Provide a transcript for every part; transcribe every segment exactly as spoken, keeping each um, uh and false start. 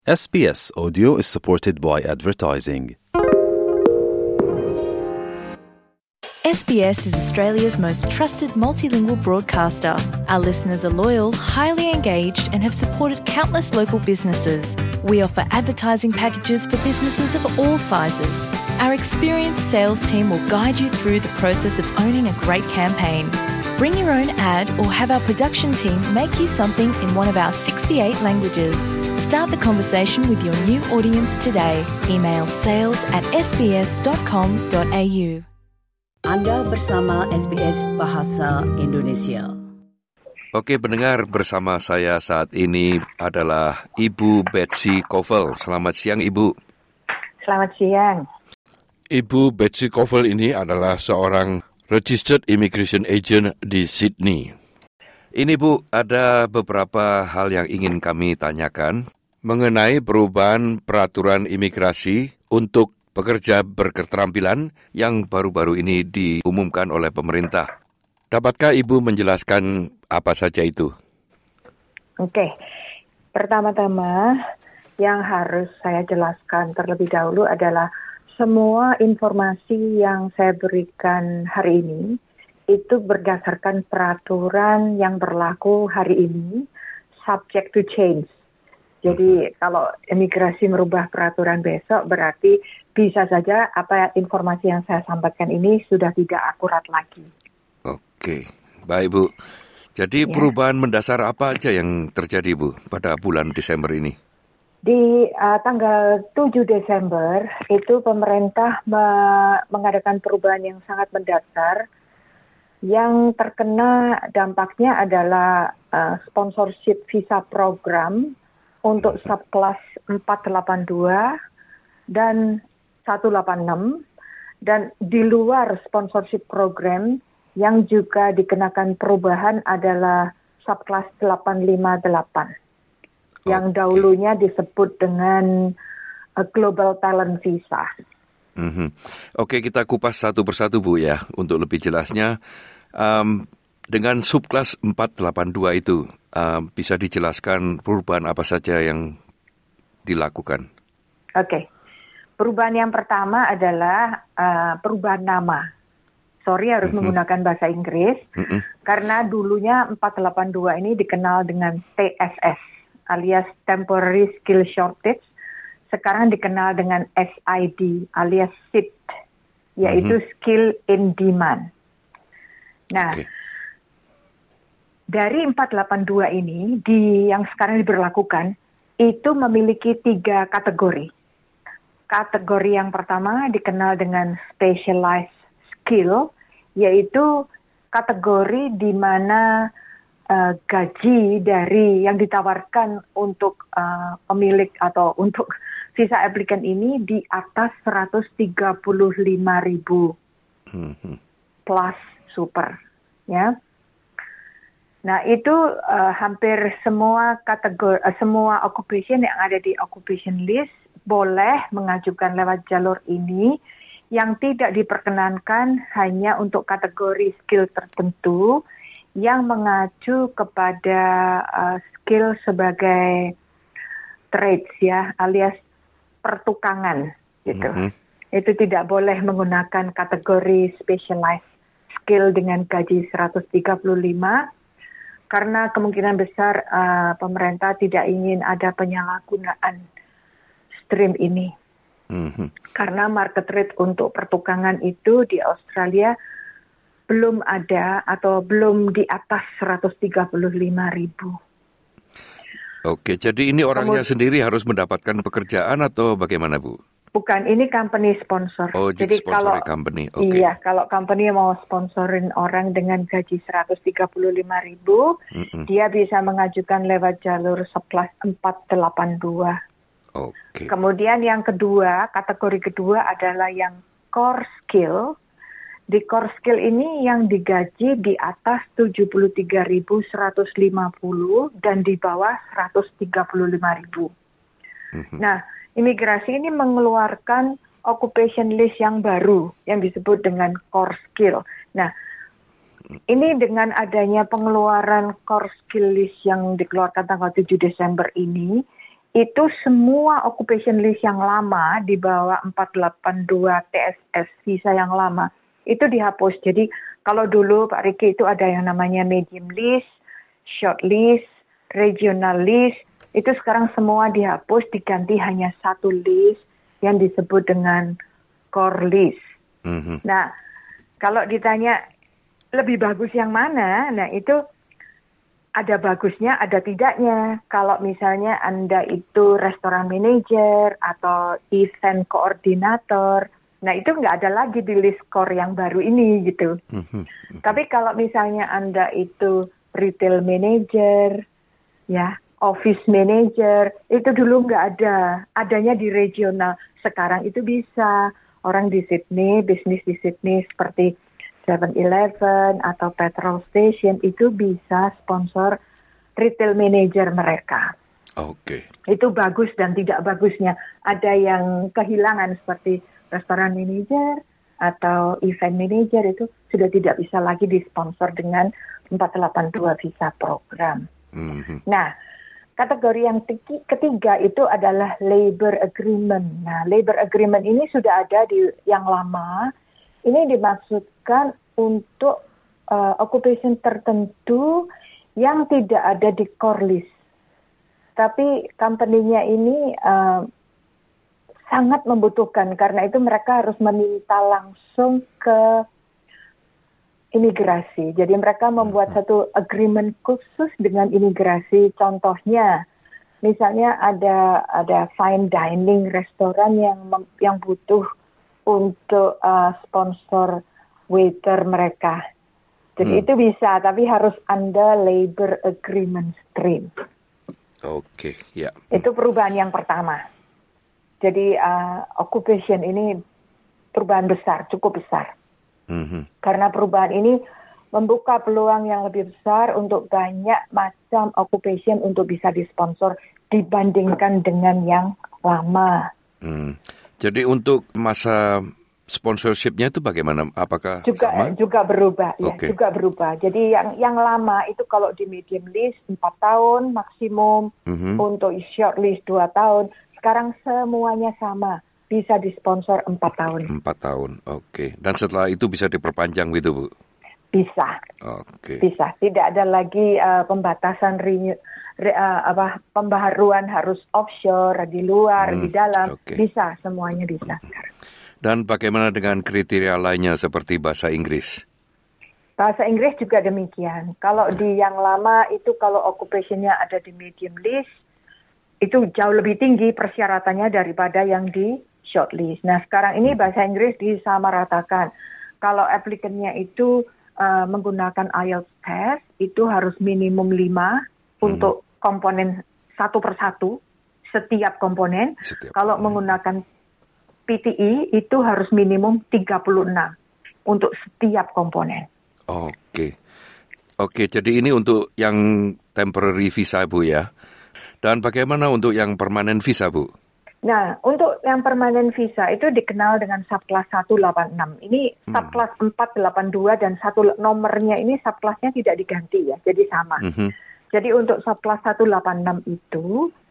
S B S Audio is supported by advertising. S B S is Australia's most trusted multilingual broadcaster. Our listeners are loyal, highly engaged, and have supported countless local businesses. We offer advertising packages for businesses of all sizes. Our experienced sales team will guide you through the process of owning a great campaign. Bring your own ad or have our production team make you something in one of our sixty-eight languages. Start the conversation with your new audience today. Email sales at s b s dot com dot a u. Anda bersama S B S Bahasa Indonesia. Oke, pendengar, bersama saya saat ini adalah Ibu Betsy Kovel. Selamat siang, Ibu. Selamat siang. Ibu Betsy Kovel ini adalah seorang Registered Immigration Agent di Sydney. Ini, Bu, ada beberapa hal yang ingin kami tanyakan mengenai perubahan peraturan imigrasi untuk pekerja berketerampilan yang baru-baru ini diumumkan oleh pemerintah. Dapatkah Ibu menjelaskan apa saja itu? Oke, pertama-tama yang harus saya jelaskan terlebih dahulu adalah semua informasi yang saya berikan hari ini itu berdasarkan peraturan yang berlaku hari ini, subject to change. Jadi kalau imigrasi merubah peraturan besok berarti bisa saja apa informasi yang saya sampaikan ini sudah tidak akurat lagi. Oke, baik Bu. Jadi ya. Perubahan mendasar apa aja yang terjadi Bu pada bulan Desember ini? Di uh, tanggal tujuh Desember itu pemerintah me- mengadakan perubahan yang sangat mendasar. Yang terkena dampaknya adalah uh, sponsorship visa program untuk subkelas empat delapan dua dan seratus delapan puluh enam, dan di luar sponsorship program yang juga dikenakan perubahan adalah subkelas delapan lima delapan yang okay. dahulunya disebut dengan uh, Global Talent Visa. Mm-hmm. Oke, kita kupas satu persatu Bu ya, untuk lebih jelasnya. Um, dengan subkelas empat delapan dua itu, um, bisa dijelaskan perubahan apa saja yang dilakukan? Oke, perubahan yang pertama adalah uh, perubahan nama. Sorry harus mm-hmm. menggunakan bahasa Inggris, mm-hmm. karena dulunya empat delapan dua ini dikenal dengan T S S alias Temporary Skill Shortage. Sekarang dikenal dengan S I D alias S I D, yaitu mm-hmm. Skill in Demand. Nah, okay. dari empat delapan dua ini di yang sekarang diberlakukan itu memiliki tiga kategori. Kategori yang pertama dikenal dengan specialized skill, yaitu kategori di mana uh, gaji dari yang ditawarkan untuk uh, pemilik atau untuk visa applicant ini di atas seratus tiga puluh lima ribu mm-hmm. plus super, ya. Nah itu uh, hampir semua kategori, uh, semua occupation yang ada di occupation list boleh mengajukan lewat jalur ini. Yang tidak diperkenankan hanya untuk kategori skill tertentu yang mengacu kepada uh, skill sebagai trades, ya, alias pertukangan, gitu. Mm-hmm. Itu tidak boleh menggunakan kategori specialized skill dengan gaji seratus tiga puluh lima karena kemungkinan besar uh, pemerintah tidak ingin ada penyalahgunaan stream ini. Mm-hmm. Karena market rate untuk pertukangan itu di Australia belum ada atau belum di atas seratus tiga puluh lima ribu. Oke, jadi ini orangnya Kemudian, sendiri harus mendapatkan pekerjaan atau bagaimana Bu? Bukan, ini company sponsor. Oh, jadi kalau company. Okay. Iya, kalau company mau sponsorin orang dengan gaji seratus tiga puluh lima ribu, mm-mm. dia bisa mengajukan lewat jalur subkelas empat delapan dua. Okay. Kemudian yang kedua, kategori kedua adalah yang core skill. Di core skill ini yang digaji di atas tujuh puluh tiga ribu seratus lima puluh dan di bawah seratus tiga puluh lima ribu. Mm-hmm. Nah, imigrasi ini mengeluarkan occupation list yang baru yang disebut dengan core skill. Nah, ini dengan adanya pengeluaran core skill list yang dikeluarkan tanggal tujuh Desember ini, itu semua occupation list yang lama di bawah empat delapan dua T S S visa yang lama itu dihapus. Jadi kalau dulu Pak Riki itu ada yang namanya medium list, short list, regional list, itu sekarang semua dihapus, diganti hanya satu list yang disebut dengan core list. Mm-hmm. Nah, kalau ditanya lebih bagus yang mana, nah itu ada bagusnya, ada tidaknya. Kalau misalnya Anda itu restoran manager atau event koordinator, nah itu nggak ada lagi di list core yang baru ini gitu. Mm-hmm. Tapi kalau misalnya Anda itu retail manager, ya office manager, itu dulu nggak ada. Adanya di regional. Sekarang itu bisa. Orang di Sydney, bisnis di Sydney seperti seven eleven atau petrol station itu bisa sponsor retail manager mereka. Oke. Okay. Itu bagus dan tidak bagusnya. Ada yang kehilangan seperti restoran manager atau event manager itu sudah tidak bisa lagi disponsor dengan empat delapan dua visa program. Mm-hmm. Nah, kategori yang ketiga itu adalah labor agreement. Nah, labor agreement ini sudah ada di yang lama. Ini dimaksudkan untuk uh, occupation tertentu yang tidak ada di core list. Tapi company-nya ini uh, sangat membutuhkan, karena itu mereka harus meminta langsung ke imigrasi. Jadi mereka membuat satu agreement khusus dengan imigrasi. Contohnya, misalnya ada ada fine dining restoran yang yang butuh untuk uh, sponsor waiter mereka. Jadi hmm. itu bisa, tapi harus under labor agreement stream. Oke, okay, ya. Yeah. Itu perubahan yang pertama. Jadi uh, occupation ini perubahan besar, cukup besar. Mm-hmm. Karena perubahan ini membuka peluang yang lebih besar untuk banyak macam occupation untuk bisa disponsor dibandingkan dengan yang lama. Hmm. Jadi untuk masa sponsorship-nya itu bagaimana? Apakah juga sama? juga berubah, okay. ya, juga berubah. Jadi yang yang lama itu kalau di medium list empat tahun maksimum, mm-hmm. untuk short list dua tahun. Sekarang semuanya sama, bisa disponsor empat tahun. Empat tahun, oke. Okay. Dan setelah itu bisa diperpanjang gitu, Bu? Bisa. Oke. Okay. Bisa. Tidak ada lagi uh, pembatasan renew. Re, uh, apa pembaharuan harus offshore, di luar, hmm, di dalam, okay. Bisa, semuanya bisa. Dan bagaimana dengan kriteria lainnya seperti bahasa Inggris? Bahasa Inggris juga demikian. Kalau di yang lama itu kalau occupation-nya ada di medium list, itu jauh lebih tinggi persyaratannya daripada yang di short list. Nah sekarang ini bahasa Inggris disamaratakan. Kalau applicant-nya itu uh, menggunakan I E L T S test, itu harus minimum lima untuk komponen satu persatu, setiap komponen. Setiap Kalau komponen. Menggunakan P T E itu harus minimum tiga puluh enam untuk setiap komponen. Oke. Oke, jadi ini untuk yang temporary visa, Bu, ya. Dan bagaimana untuk yang permanent visa, Bu? Nah, untuk yang permanent visa itu dikenal dengan subclass seratus delapan puluh enam. Ini subclass hmm. empat delapan dua dan satu nomornya ini subclassnya tidak diganti ya, jadi sama. Hmm. Jadi untuk subclass seratus delapan puluh enam itu,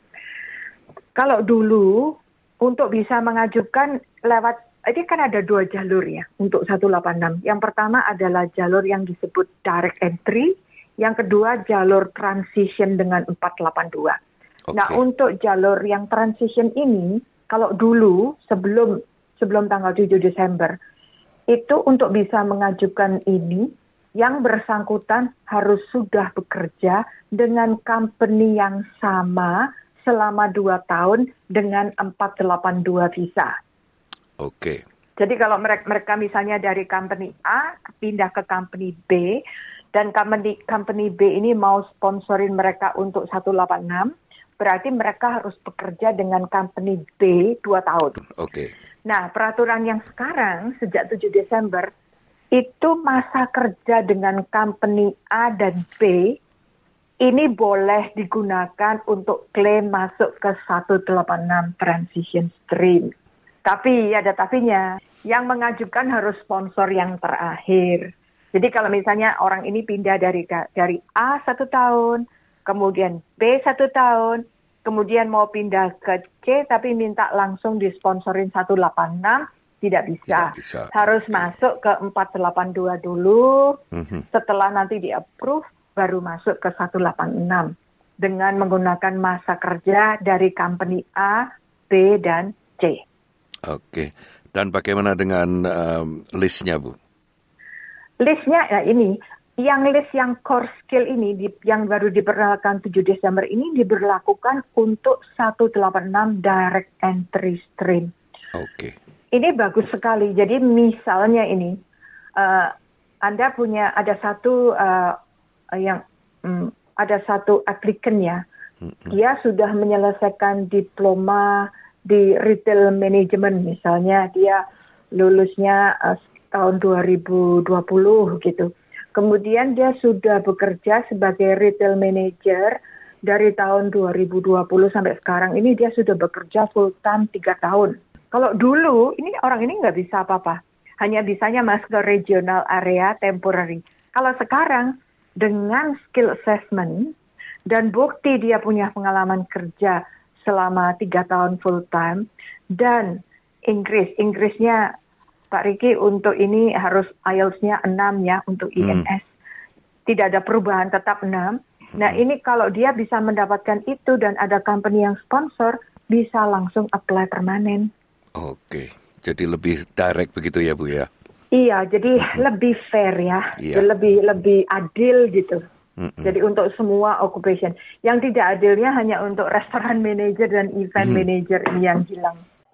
kalau dulu untuk bisa mengajukan lewat, ini kan ada dua jalur ya untuk seratus delapan puluh enam. Yang pertama adalah jalur yang disebut direct entry, yang kedua jalur transition dengan empat delapan dua. Okay. Nah untuk jalur yang transition ini, kalau dulu sebelum sebelum tanggal tujuh Desember, itu untuk bisa mengajukan ini, yang bersangkutan harus sudah bekerja dengan company yang sama selama dua tahun dengan empat delapan dua visa. Oke. Okay. Jadi kalau mereka, mereka misalnya dari company A pindah ke company B, dan company, company B ini mau sponsorin mereka untuk seratus delapan puluh enam, berarti mereka harus bekerja dengan company B dua tahun. Oke. Okay. Nah, peraturan yang sekarang sejak tujuh Desember, itu masa kerja dengan company A dan B, ini boleh digunakan untuk klaim masuk ke seratus delapan puluh enam transition stream. Tapi ada tapinya, yang mengajukan harus sponsor yang terakhir. Jadi kalau misalnya orang ini pindah dari dari A satu tahun, kemudian B satu tahun, kemudian mau pindah ke C tapi minta langsung disponsorin seratus delapan puluh enam, tidak bisa. Tidak bisa. Harus okay. masuk ke empat delapan dua dulu, Mm-hmm. setelah nanti di-approve baru masuk ke seratus delapan puluh enam dengan menggunakan masa kerja dari company A, B, dan C. Oke, okay. Dan bagaimana dengan um, listnya, Bu? Listnya, ya ini, yang list yang core skill ini, di, yang baru diberlakukan tujuh Desember ini, diberlakukan untuk seratus delapan puluh enam direct entry stream. Oke. Okay. Ini bagus sekali. Jadi misalnya ini, uh, Anda punya, ada satu, uh, yang, um, ada satu applicant ya, mm-hmm. dia sudah menyelesaikan diploma di retail management, misalnya dia lulusnya uh, tahun dua ribu dua puluh gitu. Kemudian dia sudah bekerja sebagai retail manager dari tahun dua ribu dua puluh sampai sekarang ini dia sudah bekerja full time tiga tahun. Kalau dulu ini orang ini nggak bisa apa-apa, hanya bisanya masuk ke regional area temporary. Kalau sekarang dengan skill assessment dan bukti dia punya pengalaman kerja selama tiga tahun full time dan Inggris, Inggrisnya Pak Riki untuk ini harus I E L T S-nya enam ya untuk I N S. Hmm. Tidak ada perubahan, tetap enam. Nah ini kalau dia bisa mendapatkan itu dan ada company yang sponsor, bisa langsung apply permanen. Oke, jadi lebih direct begitu ya Bu ya? Iya, jadi hmm. lebih fair ya, yeah. lebih lebih adil gitu. Hmm. Jadi untuk semua occupation. Yang tidak adilnya hanya untuk restoran manager dan event hmm. manager ini yang hilang.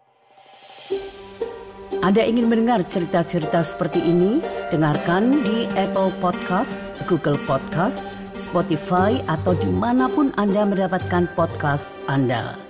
Anda ingin mendengar cerita-cerita seperti ini? Dengarkan di Apple Podcast, Google Podcast, Spotify, atau dimanapun Anda mendapatkan podcast Anda.